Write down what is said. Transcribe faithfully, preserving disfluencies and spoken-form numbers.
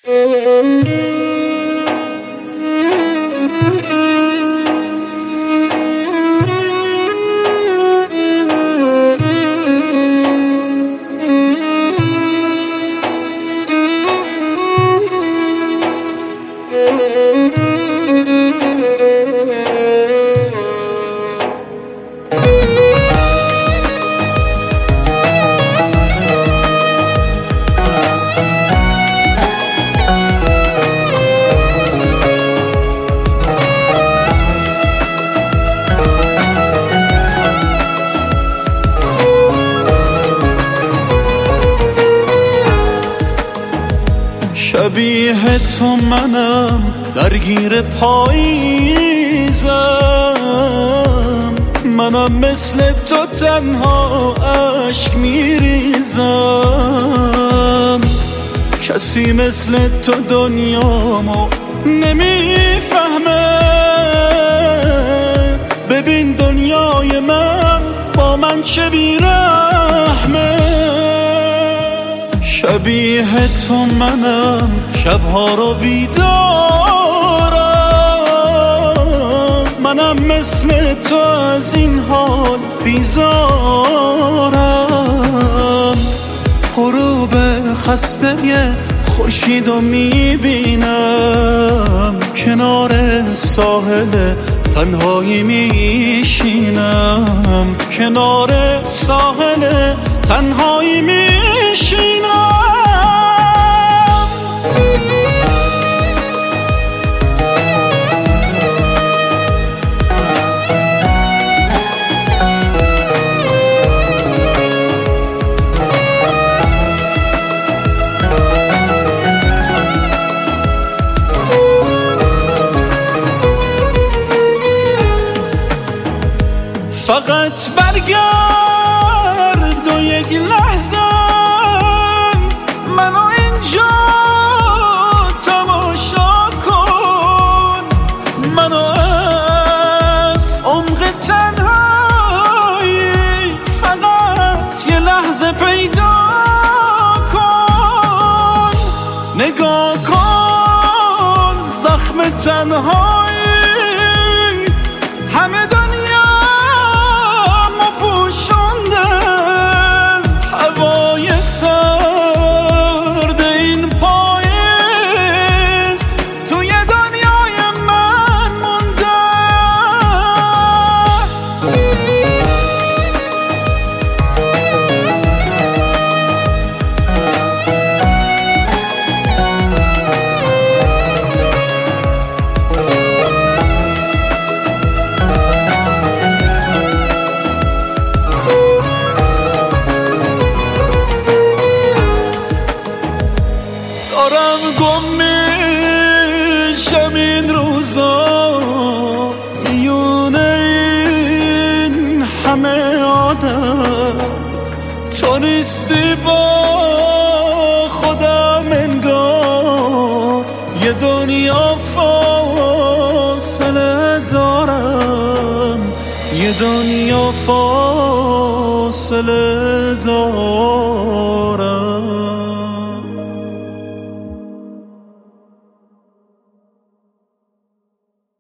شبیه تو منم درگیر پاییزم، منم مثل تو تنها عشق میریزم. کسی مثل تو دنیامو نمیفهمه، ببین دنیای من با من چه بیرحمه. شبیه تو منم شبها رو بیدارم، منم مثل تو از این حال بیزارم. غروب خسته خورشید رو میبینم، کنار ساحل تنهایی میشینم، کنار ساحل تنهایی میشینم. فقط برگرد و یک لحظه منو اینجا تماشا کن، منو از عمق تنهایی فقط یه لحظه پیدا کن. نگاه کن زخم تنهایی همه هوای سرد این پاییز توی دنیای من مونده. دارم گم میشم این روزا میونه این همه آدم، تو نیستی با خودم انگار یه دنیا فاصله دارم، یه دنیا فاصله دارم.